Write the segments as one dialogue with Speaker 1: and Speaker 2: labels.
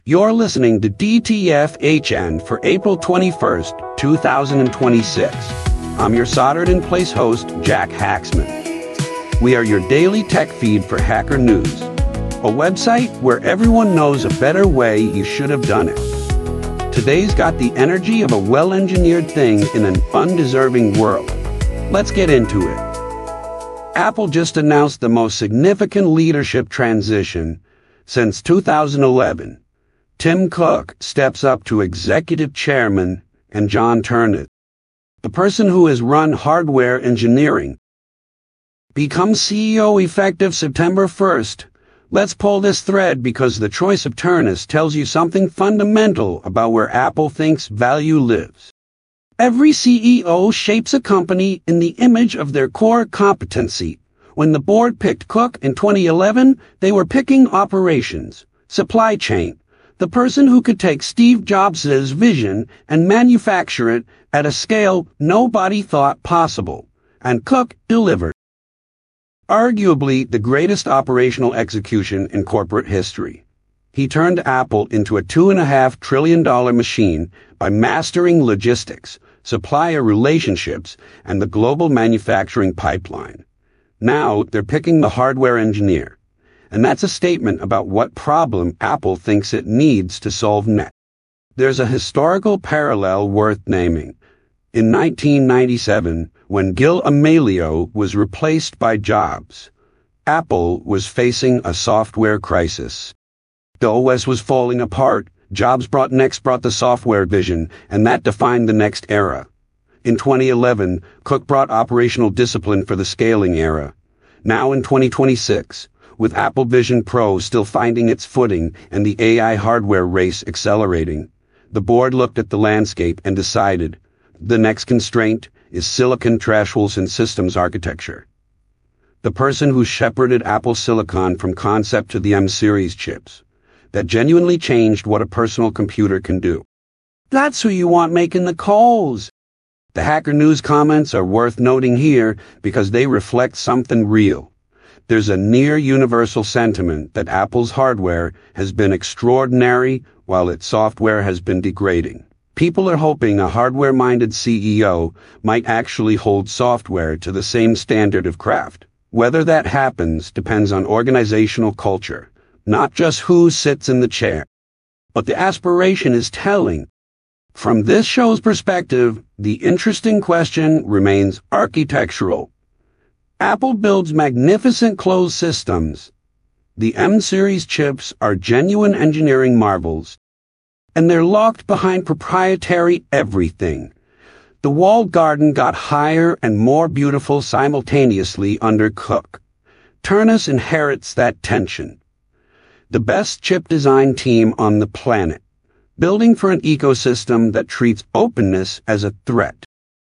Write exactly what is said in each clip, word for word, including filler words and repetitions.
Speaker 1: You're listening to D T F H N for April twenty-first, two thousand twenty-six. I'm your soldered-in-place host, Jack Haxman. We are your daily tech feed for Hacker News, a website where everyone knows a better way you should have done it. Today's got the energy of a well-engineered thing in an undeserving world. Let's get into it. Apple just announced the most significant leadership transition since two thousand eleven. Tim Cook steps up to executive chairman and John Ternus, the person who has run hardware engineering, becomes C E O effective September first. Let's pull this thread because the choice of Ternus tells you something fundamental about where Apple thinks value lives. Every C E O shapes a company in the image of their core competency. When the board picked Cook in twenty eleven, they were picking operations, supply chain, the person who could take Steve Jobs' vision and manufacture it at a scale nobody thought possible. And Cook delivered. Arguably the greatest operational execution in corporate history. He turned Apple into a two point five trillion dollars machine by mastering logistics, supplier relationships, and the global manufacturing pipeline. Now they're picking the hardware engineer. And that's a statement about what problem Apple thinks it needs to solve next. There's a historical parallel worth naming. In nineteen ninety-seven, when Gil Amelio was replaced by Jobs, Apple was facing a software crisis. The O S was falling apart. Jobs brought next brought the software vision, and that defined the next era. In twenty eleven, Cook brought operational discipline for the scaling era. Now in twenty twenty-six, with Apple Vision Pro still finding its footing and the A I hardware race accelerating, the board looked at the landscape and decided the next constraint is silicon thresholds and systems architecture. The person who shepherded Apple Silicon from concept to the M series chips, that genuinely changed what a personal computer can do. That's who you want making the calls. The Hacker News comments are worth noting here because they reflect something real. There's a near-universal sentiment that Apple's hardware has been extraordinary while its software has been degrading. People are hoping a hardware-minded C E O might actually hold software to the same standard of craft. Whether that happens depends on organizational culture, not just who sits in the chair. But the aspiration is telling. From this show's perspective, the interesting question remains architectural. Apple builds magnificent closed systems. The M series chips are genuine engineering marvels, and they're locked behind proprietary everything. The walled garden got higher and more beautiful simultaneously under Cook. Ternus inherits that tension. The best chip design team on the planet, building for an ecosystem that treats openness as a threat.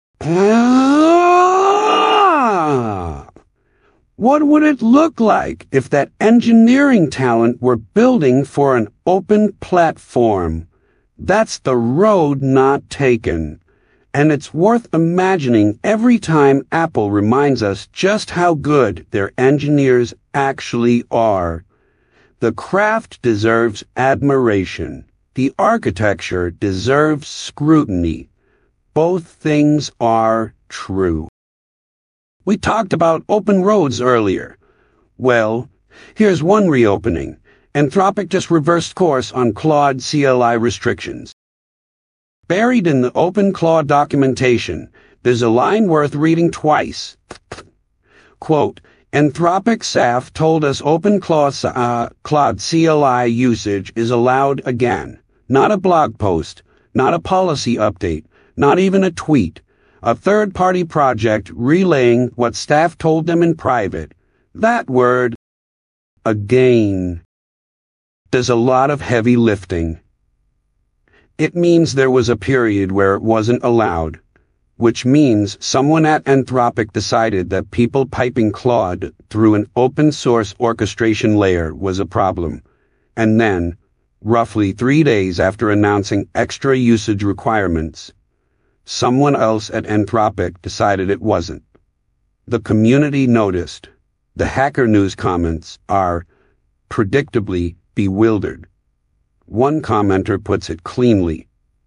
Speaker 1: What would it look like if that engineering talent were building for an open platform? That's the road not taken. And it's worth imagining every time Apple reminds us just how good their engineers actually are. The craft deserves admiration. The architecture deserves scrutiny. Both things are true. We talked about open roads earlier. Well, here's one reopening. Anthropic just reversed course on Claude C L I restrictions. Buried in the OpenClaw documentation, there's a line worth reading twice. Quote, Anthropic S A F told us OpenClaw uh, Claude C L I usage is allowed again. Not a blog post, not a policy update, not even a tweet. A third-party project relaying what staff told them in private. That word, again, does a lot of heavy lifting. It means there was a period where it wasn't allowed, which means someone at Anthropic decided that people piping Claude through an open-source orchestration layer was a problem. And then, roughly three days after announcing extra usage requirements, someone else at Anthropic decided it wasn't. The community noticed. The Hacker News comments are predictably bewildered. One commenter puts it cleanly.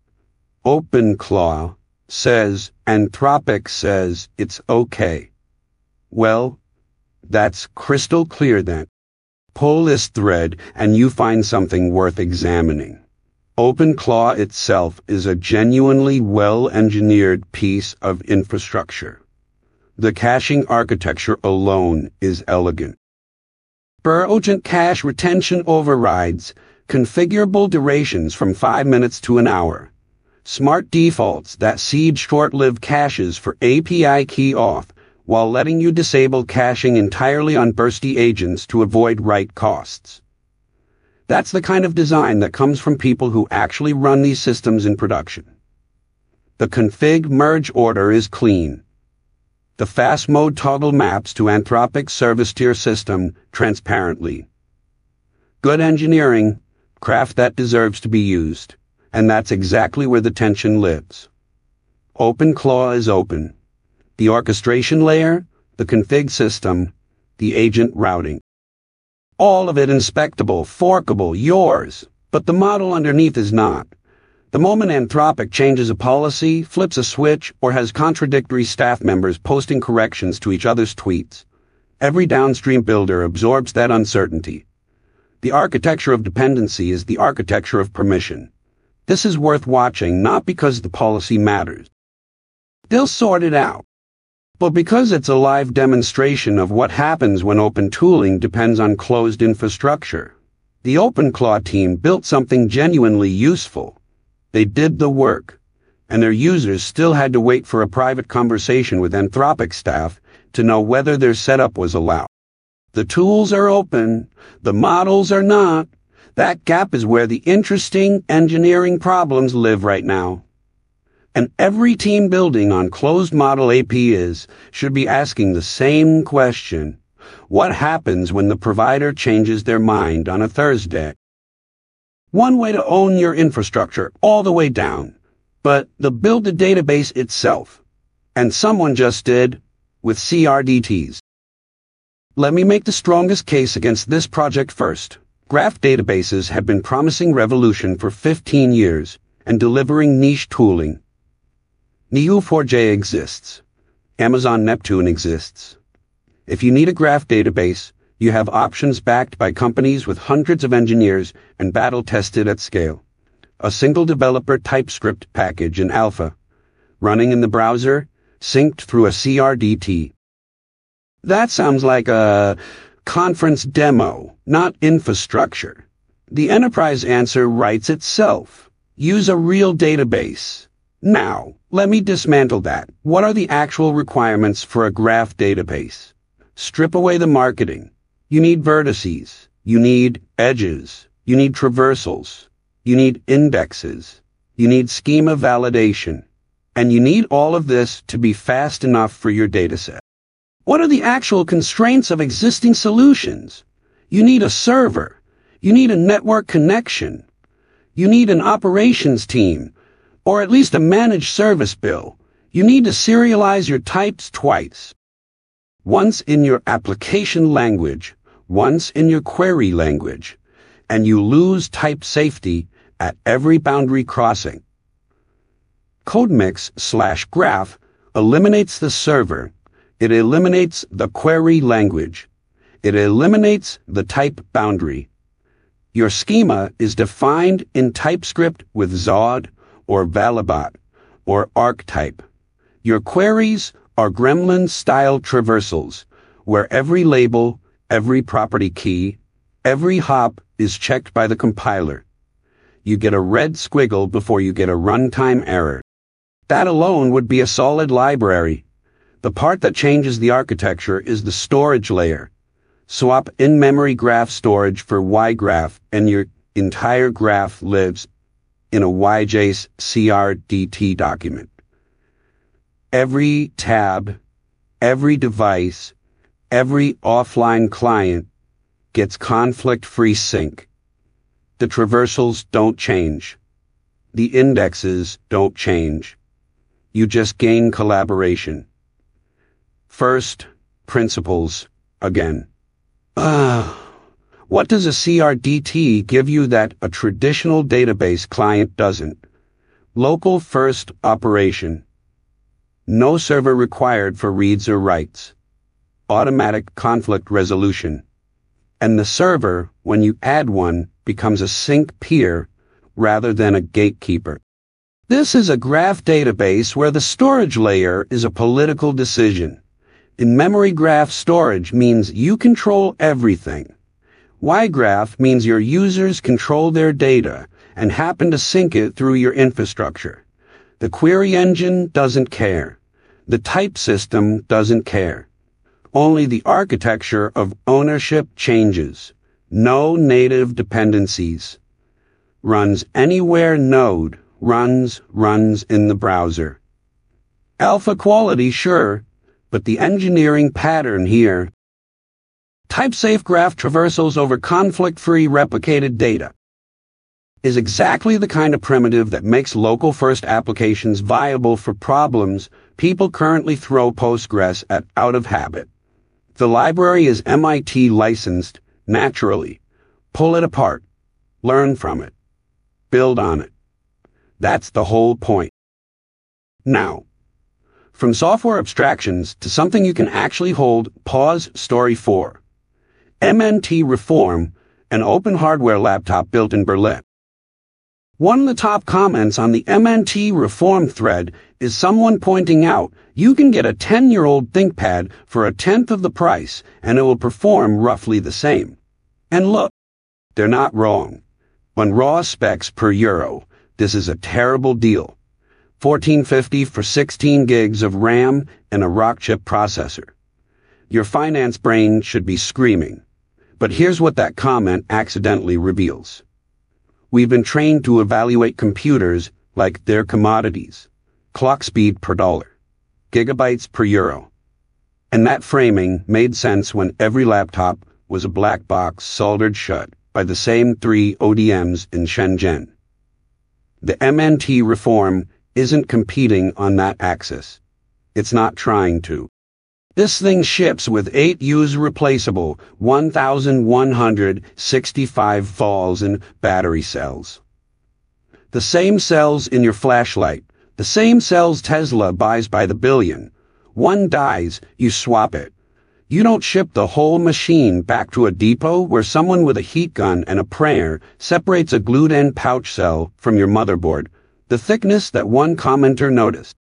Speaker 1: OpenClaw says Anthropic says it's okay. Well, that's crystal clear then. Pull this thread and you find something worth examining. OpenClaw itself is a genuinely well-engineered piece of infrastructure. The caching architecture alone is elegant. Per-agent cache retention overrides, configurable durations from five minutes to an hour, smart defaults that seed short-lived caches for A P I key auth, while letting you disable caching entirely on bursty agents to avoid write costs. That's the kind of design that comes from people who actually run these systems in production. The config merge order is clean. The fast mode toggle maps to Anthropic service tier system transparently. Good engineering, craft that deserves to be used, and that's exactly where the tension lives. OpenClaw is open. The orchestration layer, the config system, the agent routing. All of it inspectable, forkable, yours, but the model underneath is not. The moment Anthropic changes a policy, flips a switch, or has contradictory staff members posting corrections to each other's tweets, every downstream builder absorbs that uncertainty. The architecture of dependency is the architecture of permission. This is worth watching not because the policy matters. They'll sort it out. But because it's a live demonstration of what happens when open tooling depends on closed infrastructure. The OpenClaw team built something genuinely useful. They did the work, and their users still had to wait for a private conversation with Anthropic staff to know whether their setup was allowed. The tools are open, the models are not. That gap is where the interesting engineering problems live right now. And every team building on closed model A P Is should be asking the same question. What happens when the provider changes their mind on a Thursday? One way to own your infrastructure all the way down, but the build the database itself. And someone just did with C R D Ts. Let me make the strongest case against this project first. Graph databases have been promising revolution for fifteen years and delivering niche tooling. N E O four j exists. Amazon Neptune exists. If you need a graph database, you have options backed by companies with hundreds of engineers and battle-tested at scale. A single developer TypeScript package in alpha, running in the browser, synced through a C R D T. That sounds like a conference demo, not infrastructure. The enterprise answer writes itself. Use a real database. Now, let me dismantle that. What are the actual requirements for a graph database? Strip away the marketing. You need vertices. You need edges. You need traversals. You need indexes. You need schema validation. And you need all of this to be fast enough for your dataset. What are the actual constraints of existing solutions? You need a server. You need a network connection. You need an operations team, or at least a managed service bill. You need to serialize your types twice. Once in your application language, once in your query language, and you lose type safety at every boundary crossing. CodeMix slash graph eliminates the server. It eliminates the query language. It eliminates the type boundary. Your schema is defined in TypeScript with Zod or Valibot or archetype. Your queries are gremlin-style traversals, where every label, every property key, every hop is checked by the compiler. You get a red squiggle before you get a runtime error. That alone would be a solid library. The part that changes the architecture is the storage layer. Swap in-memory graph storage for ygraph, and your entire graph lives in a Y J S C R D T document. Every tab, every device, every offline client gets conflict-free sync. The traversals don't change. The indexes don't change. You just gain collaboration. First, principles, again. Ah, What does a C R D T give you that a traditional database client doesn't? Local first operation. No server required for reads or writes. Automatic conflict resolution. And the server, when you add one, becomes a sync peer rather than a gatekeeper. This is a graph database where the storage layer is a political decision. In-memory graph storage means you control everything. Y-graph means your users control their data and happen to sync it through your infrastructure. The query engine doesn't care. The type system doesn't care. Only the architecture of ownership changes. No native dependencies. Runs anywhere node runs, runs in the browser. Alpha quality, sure, but the engineering pattern here. Type-safe graph traversals over conflict-free replicated data is exactly the kind of primitive that makes local-first applications viable for problems people currently throw Postgres at out of habit. The library is M I T licensed, naturally. Pull it apart. Learn from it. Build on it. That's the whole point. Now, from software abstractions to something you can actually hold pause story for. M N T Reform, an open hardware laptop built in Berlin. One of the top comments on the M N T Reform thread is someone pointing out you can get a ten-year-old ThinkPad for a tenth of the price and it will perform roughly the same. And look, they're not wrong. On raw specs per euro, this is a terrible deal. fourteen fifty for sixteen gigs of RAM and a Rockchip processor. Your finance brain should be screaming. But here's what that comment accidentally reveals. We've been trained to evaluate computers like they're commodities. Clock speed per dollar. Gigabytes per euro. And that framing made sense when every laptop was a black box soldered shut by the same three O D Ms in Shenzhen. The M N T Reform isn't competing on that axis. It's not trying to. This thing ships with eight user-replaceable one thousand one hundred sixty-five volts in battery cells. The same cells in your flashlight, the same cells Tesla buys by the billion. One dies, you swap it. You don't ship the whole machine back to a depot where someone with a heat gun and a prayer separates a glued-in pouch cell from your motherboard, the thickness that one commenter noticed.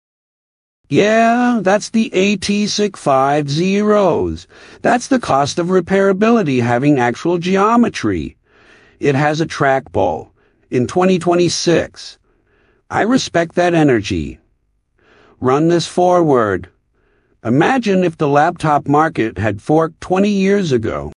Speaker 1: Yeah, that's the A T six five zeros. That's the cost of repairability having actual geometry. It has a trackball. In twenty twenty-six. I respect that energy. Run this forward. Imagine if the laptop market had forked twenty years ago.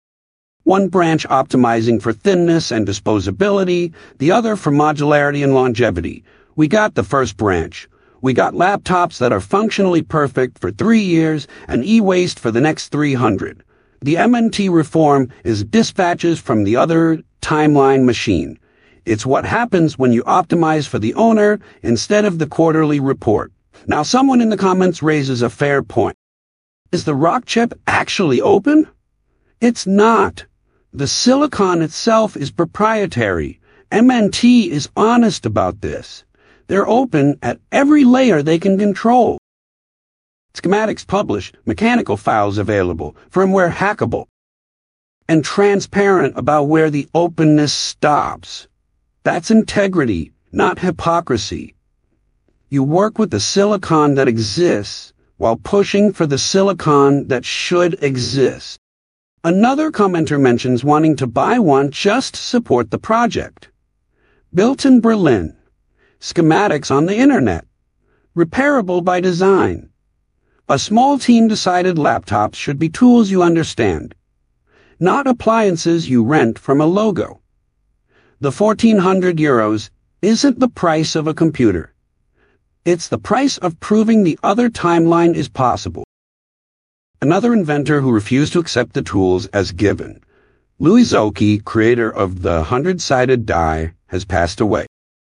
Speaker 1: One branch optimizing for thinness and disposability, the other for modularity and longevity. We got the first branch. We got laptops that are functionally perfect for three years and e-waste for the next three hundred. The M N T Reform is dispatches from the other timeline machine. It's what happens when you optimize for the owner instead of the quarterly report. Now someone in the comments raises a fair point. Is the Rockchip actually open? It's not. The silicon itself is proprietary. M N T is honest about this. They're open at every layer they can control. Schematics published, mechanical files available, firmware hackable, and transparent about where the openness stops. That's integrity, not hypocrisy. You work with the silicon that exists while pushing for the silicon that should exist. Another commenter mentions wanting to buy one just to support the project. Built in Berlin. Schematics on the internet. Repairable by design. A small team decided laptops should be tools you understand, not appliances you rent from a logo. The fourteen hundred euros isn't the price of a computer. It's the price of proving the other timeline is possible. Another inventor who refused to accept the tools as given, Louis Zocchi, creator of the hundred-sided die, has passed away.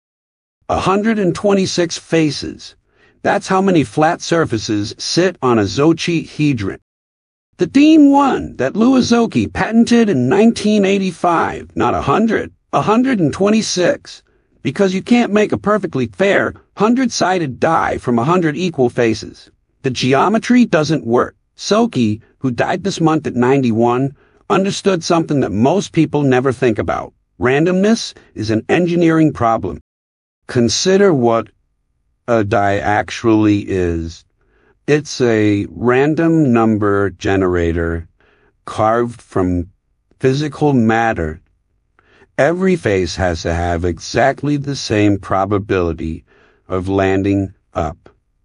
Speaker 1: one hundred twenty-six faces. That's how many flat surfaces sit on a Zocchi hedron. The Dean one that Louis Zocchi patented in nineteen eighty-five, not a hundred, a hundred and twenty-six, because you can't make a perfectly fair, hundred-sided die from a hundred equal faces. The geometry doesn't work. Zocchi, who died this month at ninety-one, understood something that most people never think about. Randomness is an engineering problem. Consider what a die actually is. It's a random number generator carved from physical matter. Every face has to have exactly the same probability of landing up.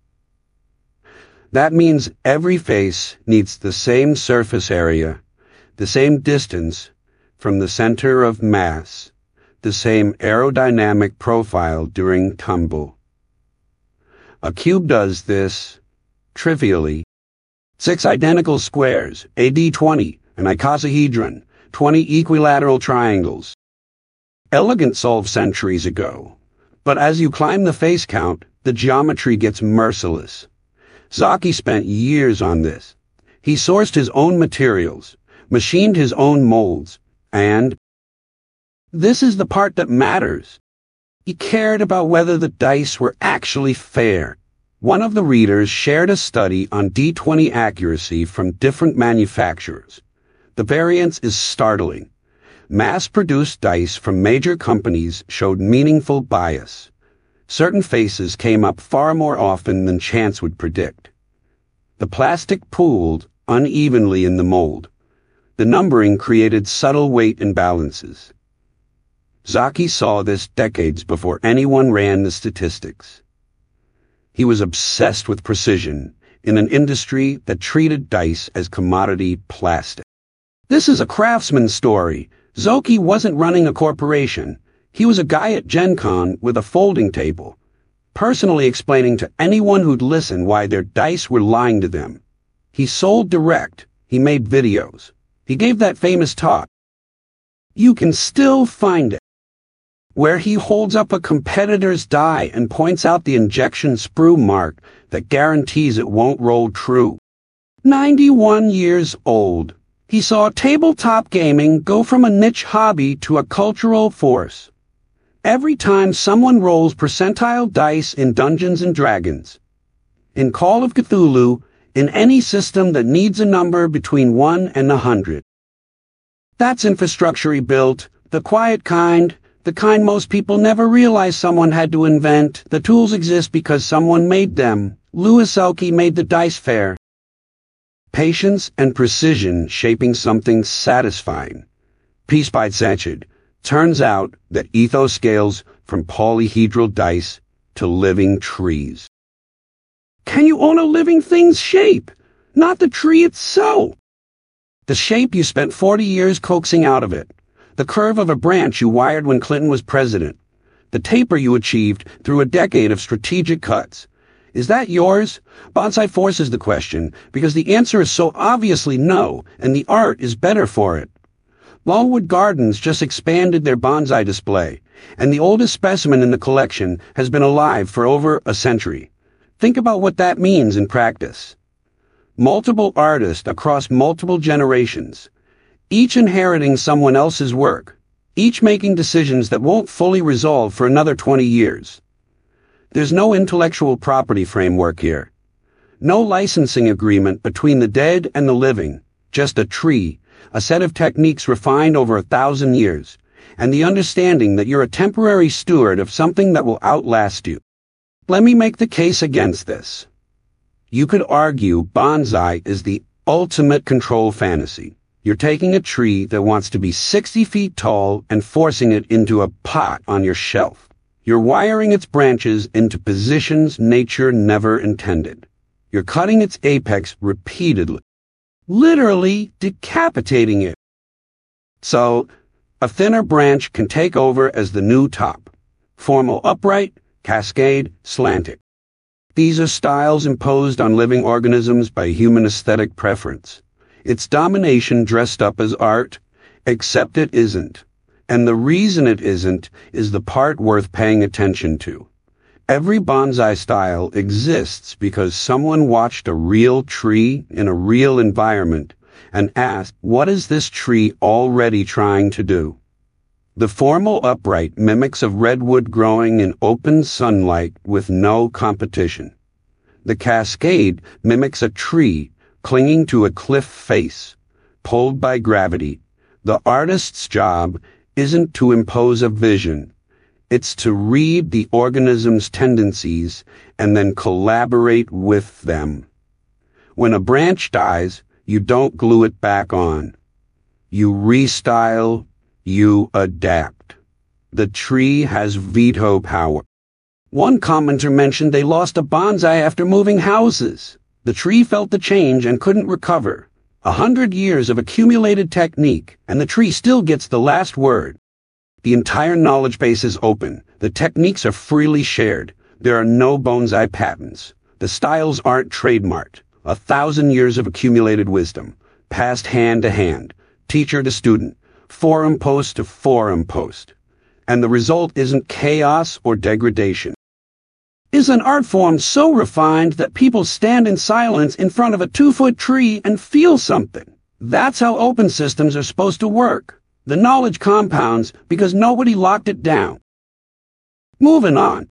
Speaker 1: That means every face needs the same surface area, the same distance from the center of mass, the same aerodynamic profile during tumble. A cube does this trivially. Six identical squares, a D twenty, an icosahedron, twenty equilateral triangles. Elegant solved centuries ago. But as you climb the face count, the geometry gets merciless. Zocchi spent years on this. He sourced his own materials, machined his own molds, and this is the part that matters. He cared about whether the dice were actually fair. One of the readers shared a study on D twenty accuracy from different manufacturers. The variance is startling. Mass-produced dice from major companies showed meaningful bias. Certain faces came up far more often than chance would predict. The plastic pooled unevenly in the mold. The numbering created subtle weight imbalances. Zocchi saw this decades before anyone ran the statistics. He was obsessed with precision in an industry that treated dice as commodity plastic. This is a craftsman's story. Zocchi wasn't running a corporation. He was a guy at Gen Con with a folding table, personally explaining to anyone who'd listen why their dice were lying to them. He sold direct. He made videos. He gave that famous talk. You can still find it, where he holds up a competitor's die and points out the injection sprue mark that guarantees it won't roll true. ninety-one years old, he saw tabletop gaming go from a niche hobby to a cultural force. Every time someone rolls percentile dice in Dungeons and Dragons, in Call of Cthulhu, in any system that needs a number between one and a hundred. That's infrastructure he built, the quiet kind, the kind most people never realize someone had to invent. The tools exist because someone made them. Louis Zocchi made the dice fair. Patience and precision shaping something satisfying. Piece by Setched. Turns out that ethos scales from polyhedral dice to living trees. Can you own a living thing's shape? Not the tree itself. The shape you spent forty years coaxing out of it. The curve of a branch you wired when Clinton was president. The taper you achieved through a decade of strategic cuts. Is that yours? Bonsai forces the question because the answer is so obviously no, and the art is better for it. Longwood Gardens just expanded their bonsai display, and the oldest specimen in the collection has been alive for over a century. Think about what that means in practice. Multiple artists across multiple generations, each inheriting someone else's work, each making decisions that won't fully resolve for another twenty years. There's no intellectual property framework here. No licensing agreement between the dead and the living, just a tree, a set of techniques refined over a thousand years, and the understanding that you're a temporary steward of something that will outlast you. Let me make the case against this. You could argue bonsai is the ultimate control fantasy. You're taking a tree that wants to be sixty feet tall and forcing it into a pot on your shelf. You're wiring its branches into positions nature never intended. You're cutting its apex repeatedly, literally decapitating it. So, a thinner branch can take over as the new top. Formal upright, cascade, slanted. These are styles imposed on living organisms by human aesthetic preference. It's domination dressed up as art, except it isn't. And the reason it isn't is the part worth paying attention to. Every bonsai style exists because someone watched a real tree in a real environment and ask, what is this tree already trying to do? The formal upright mimics a redwood growing in open sunlight with no competition. The cascade mimics a tree clinging to a cliff face, pulled by gravity. The artist's job isn't to impose a vision. It's to read the organism's tendencies and then collaborate with them. When a branch dies, you don't glue it back on. You restyle, you adapt. The tree has veto power. One commenter mentioned they lost a bonsai after moving houses. The tree felt the change and couldn't recover. A hundred years of accumulated technique, and the tree still gets the last word. The entire knowledge base is open. The techniques are freely shared. There are no bonsai patents. The styles aren't trademarked. A thousand years of accumulated wisdom, passed hand to hand, teacher to student, forum post to forum post. And the result isn't chaos or degradation. Is an art form so refined that people stand in silence in front of a two-foot tree and feel something. That's how open systems are supposed to work. The knowledge compounds because nobody locked it down. Moving on.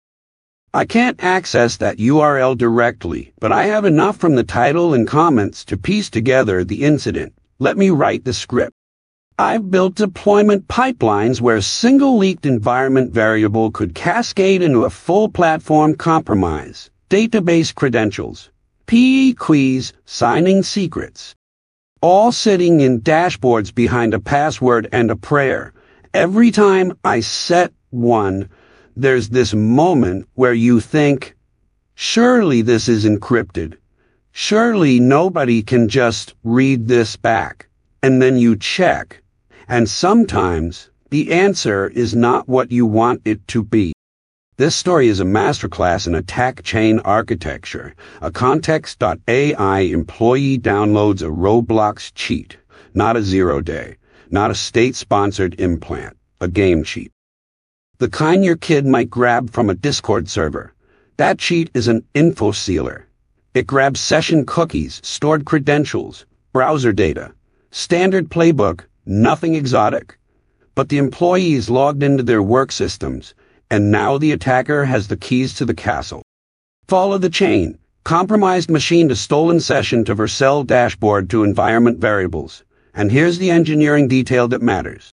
Speaker 1: I can't access that U R L directly, but I have enough from the title and comments to piece together the incident. Let me write the script. I've built deployment pipelines where a single leaked environment variable could cascade into a full platform compromise, database credentials, P E keys, signing secrets, all sitting in dashboards behind a password and a prayer. Every time I set one, there's this moment where you think, surely this is encrypted. Surely nobody can just read this back. And then you check. And sometimes the answer is not what you want it to be. This story is a masterclass in attack chain architecture. A Context dot A I employee downloads a Roblox cheat, not a zero day, not a state-sponsored implant, a game cheat. The kind your kid might grab from a Discord server. That cheat is an info sealer. It grabs session cookies, stored credentials, browser data, standard playbook, nothing exotic. But the employees logged into their work systems, and now the attacker has the keys to the castle. Follow the chain. Compromised machine to stolen session to Vercel dashboard to environment variables. And here's the engineering detail that matters.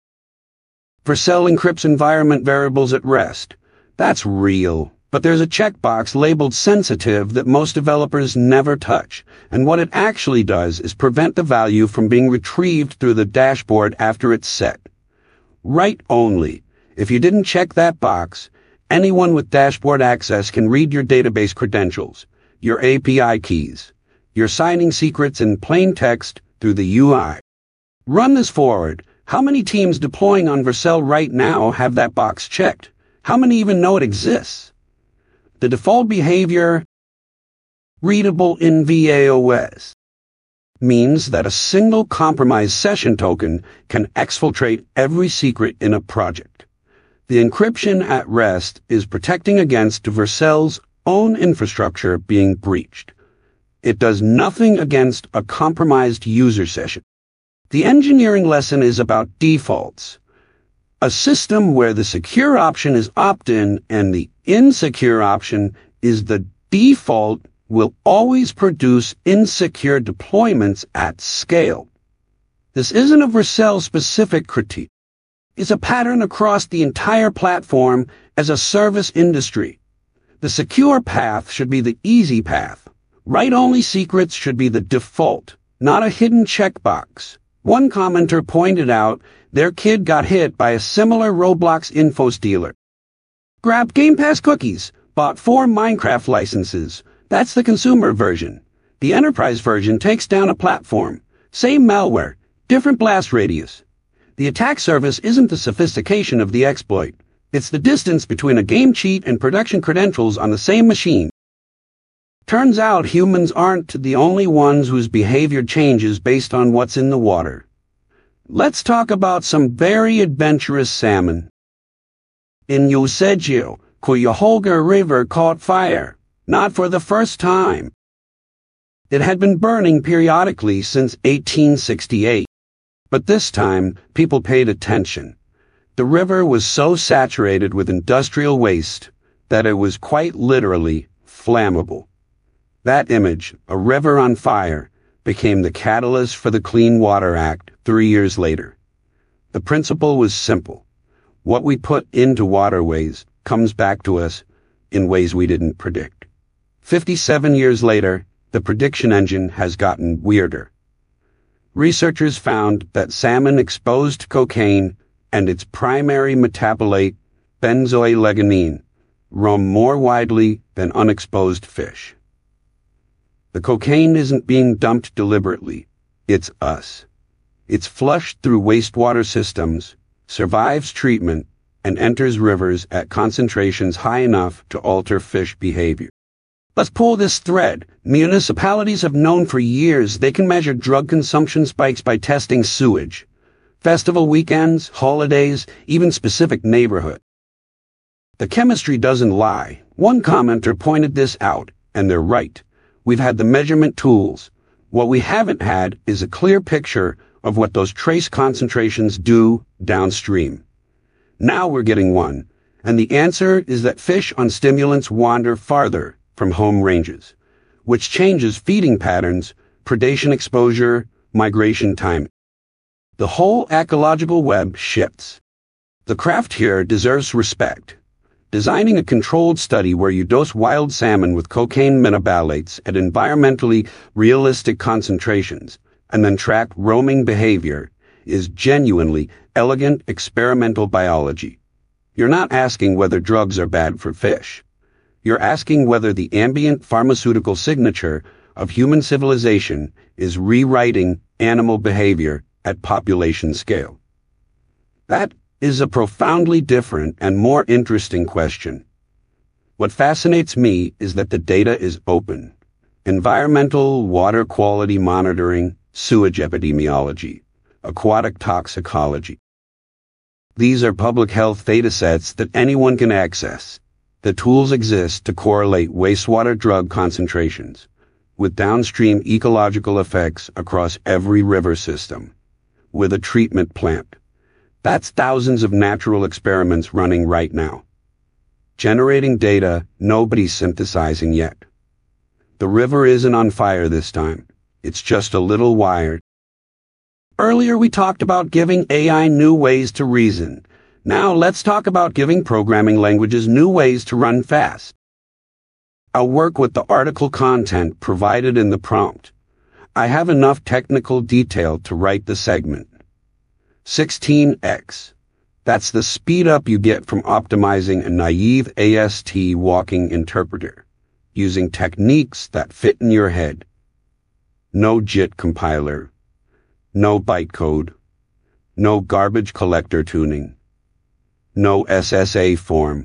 Speaker 1: Vercel encrypts environment variables at rest. That's real. But there's a checkbox labeled sensitive that most developers never touch, and what it actually does is prevent the value from being retrieved through the dashboard after it's set. Write only. If you didn't check that box, anyone with dashboard access can read your database credentials, your A P I keys, your signing secrets in plain text through the U I. Run this forward. How many teams deploying on Vercel right now have that box checked? How many even know it exists? The default behavior, readable in V A O S, means that a single compromised session token can exfiltrate every secret in a project. The encryption at rest is protecting against Vercel's own infrastructure being breached. It does nothing against a compromised user session. The engineering lesson is about defaults. A system where the secure option is opt-in and the insecure option is the default will always produce insecure deployments at scale. This isn't a Vercel-specific critique. It's a pattern across the entire platform as a service industry. The secure path should be the easy path. Write-only secrets should be the default, not a hidden checkbox. One commenter pointed out their kid got hit by a similar Roblox info stealer. Grabbed Game Pass cookies, bought four Minecraft licenses. That's the consumer version. The enterprise version takes down a platform. Same malware, different blast radius. The attack surface isn't the sophistication of the exploit. It's the distance between a game cheat and production credentials on the same machine. Turns out humans aren't the only ones whose behavior changes based on what's in the water. Let's talk about some very adventurous salmon. In Eusebio, Cuyahoga River caught fire, not for the first time. It had been burning periodically since eighteen sixty-eight. But this time, people paid attention. The river was so saturated with industrial waste that it was quite literally flammable. That image, a river on fire, became the catalyst for the Clean Water Act three years later. The principle was simple. What we put into waterways comes back to us in ways we didn't predict. Fifty-seven years later, the prediction engine has gotten weirder. Researchers found that salmon exposed to cocaine and its primary metabolite, benzoylecgonine, roam more widely than unexposed fish. The cocaine isn't being dumped deliberately. It's us. It's flushed through wastewater systems, survives treatment, and enters rivers at concentrations high enough to alter fish behavior. Let's pull this thread. Municipalities have known for years they can measure drug consumption spikes by testing sewage. Festival weekends, holidays, even specific neighborhoods. The chemistry doesn't lie. One commenter pointed this out, and they're right. We've had the measurement tools. What we haven't had is a clear picture of what those trace concentrations do downstream. Now we're getting one, and the answer is that fish on stimulants wander farther from home ranges, which changes feeding patterns, predation exposure, migration time. The whole ecological web shifts. The craft here deserves respect. Designing a controlled study where you dose wild salmon with cocaine metabolites at environmentally realistic concentrations and then track roaming behavior is genuinely elegant experimental biology. You're not asking whether drugs are bad for fish. You're asking whether the ambient pharmaceutical signature of human civilization is rewriting animal behavior at population scale. That is a profoundly different and more interesting question. What fascinates me is that the data is open. Environmental water quality monitoring, sewage epidemiology, aquatic toxicology. These are public health datasets that anyone can access. The tools exist to correlate wastewater drug concentrations with downstream ecological effects across every river system, with a treatment plant. That's thousands of natural experiments running right now. Generating data nobody's synthesizing yet. The river isn't on fire this time. It's just a little wired. Earlier we talked about giving A I new ways to reason. Now let's talk about giving programming languages new ways to run fast. I'll work with the article content provided in the prompt. I have enough technical detail to write the segment. sixteen x. That's the speed up you get from optimizing a naive A S T walking interpreter, using techniques that fit in your head. No JIT compiler, no bytecode, no garbage collector tuning, no S S A form.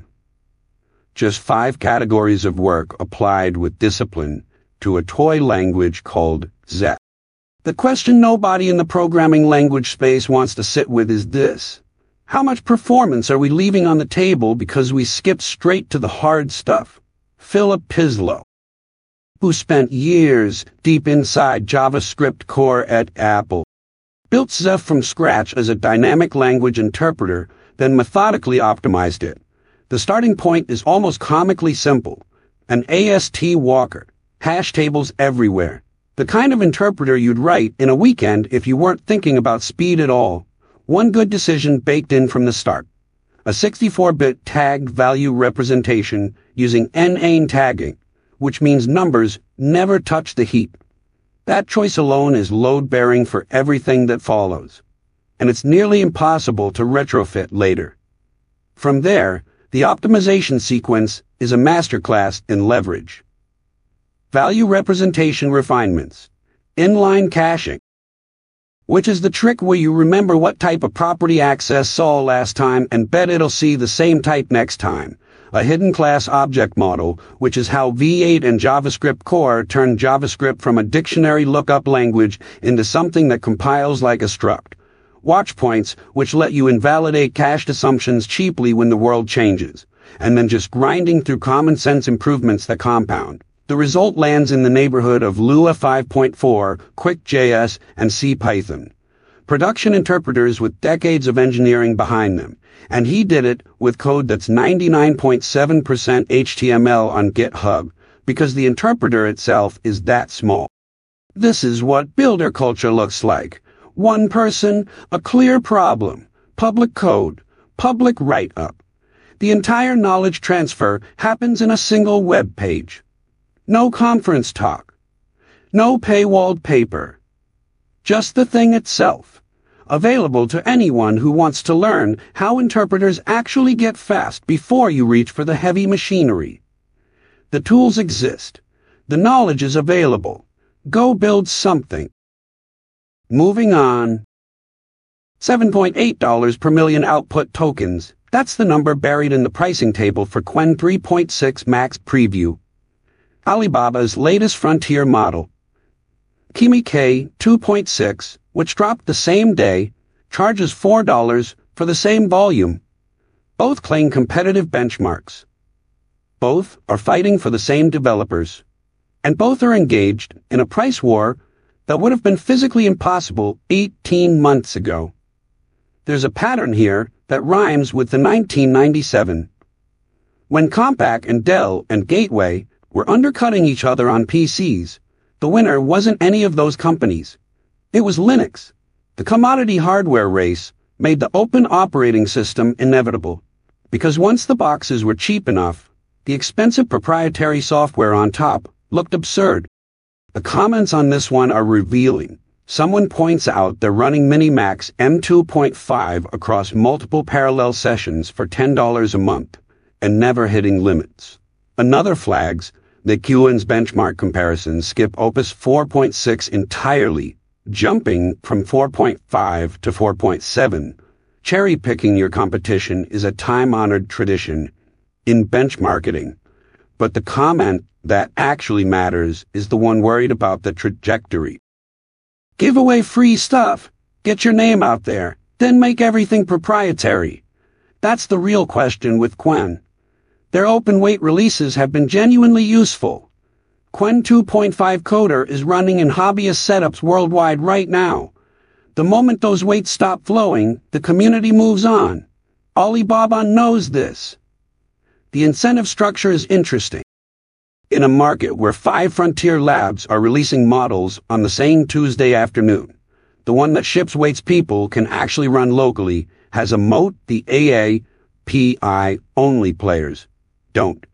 Speaker 1: Just five categories of work applied with discipline to a toy language called Zep. The question nobody in the programming language space wants to sit with is this. How much performance are we leaving on the table because we skipped straight to the hard stuff? Philip Pislow, who spent years deep inside JavaScript core at Apple, built Zeph from scratch as a dynamic language interpreter, then methodically optimized it. The starting point is almost comically simple. An A S T walker, hash tables everywhere. The kind of interpreter you'd write in a weekend if you weren't thinking about speed at all. One good decision baked in from the start. A sixty-four bit tagged value representation using N A N tagging, which means numbers never touch the heap. That choice alone is load-bearing for everything that follows, and it's nearly impossible to retrofit later. From there, the optimization sequence is a masterclass in leverage. Value representation refinements. Inline caching, which is the trick where you remember what type of property access saw last time and bet it'll see the same type next time. A hidden class object model, which is how V eight and JavaScript core turned JavaScript from a dictionary lookup language into something that compiles like a struct. Watchpoints, which let you invalidate cached assumptions cheaply when the world changes, and then just grinding through common sense improvements that compound. The result lands in the neighborhood of Lua five point four, QuickJS, and CPython. Production interpreters with decades of engineering behind them, and he did it with code that's ninety-nine point seven percent H T M L on GitHub, because the interpreter itself is that small. This is what builder culture looks like. One person, a clear problem, public code, public write-up. The entire knowledge transfer happens in a single web page. No conference talk. No paywalled paper. Just the thing itself. Available to anyone who wants to learn how interpreters actually get fast before you reach for the heavy machinery. The tools exist. The knowledge is available. Go build something. Moving on. seven point eight dollars per million output tokens. That's the number buried in the pricing table for Qwen three point six Max Preview. Alibaba's latest frontier model. Kimi K two point six, which dropped the same day, charges four dollars for the same volume. Both claim competitive benchmarks. Both are fighting for the same developers. And both are engaged in a price war that would have been physically impossible eighteen months ago. There's a pattern here that rhymes with the nineteen ninety-seven. When Compaq and Dell and Gateway were undercutting each other on P Cs, the winner wasn't any of those companies. It was Linux. The commodity hardware race made the open operating system inevitable, because once the boxes were cheap enough, the expensive proprietary software on top looked absurd. The comments on this one are revealing. Someone points out they're running Minimax M two point five across multiple parallel sessions for ten dollars a month, and never hitting limits. Another flags that Qwen's benchmark comparisons skip Opus four point six entirely, jumping from four point five to four point seven. Cherry-picking your competition is a time-honored tradition in benchmarking, but the comment that actually matters is the one worried about the trajectory. Give away free stuff, get your name out there, then make everything proprietary. That's the real question with Qwen. Their open-weight releases have been genuinely useful. Qwen two point five Coder is running in hobbyist setups worldwide right now. The moment those weights stop flowing, the community moves on. Alibaba knows this. The incentive structure is interesting. In a market where five frontier labs are releasing models on the same Tuesday afternoon, the one that ships weights people can actually run locally has a moat the A A P I-only players don't.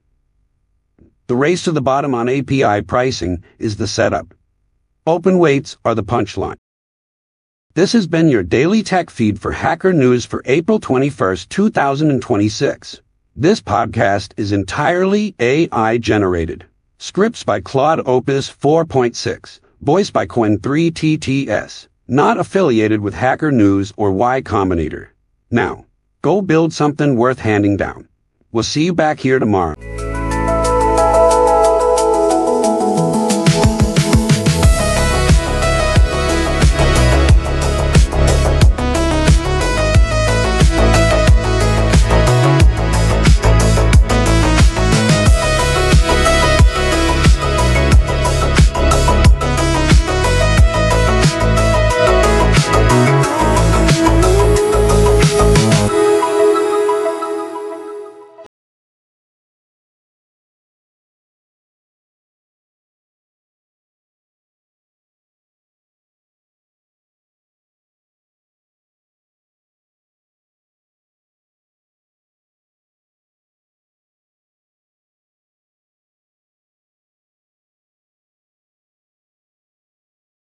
Speaker 1: The race to the bottom on A P I pricing is the setup. Open weights are the punchline. This has been your daily tech feed for Hacker News for April twenty-first, two thousand twenty-six. This podcast is entirely A I generated. Scripts by Claude Opus four point six. Voiced by Qwen three T T S. Not affiliated with Hacker News or Y Combinator. Now, go build something worth handing down. We'll see you back here tomorrow.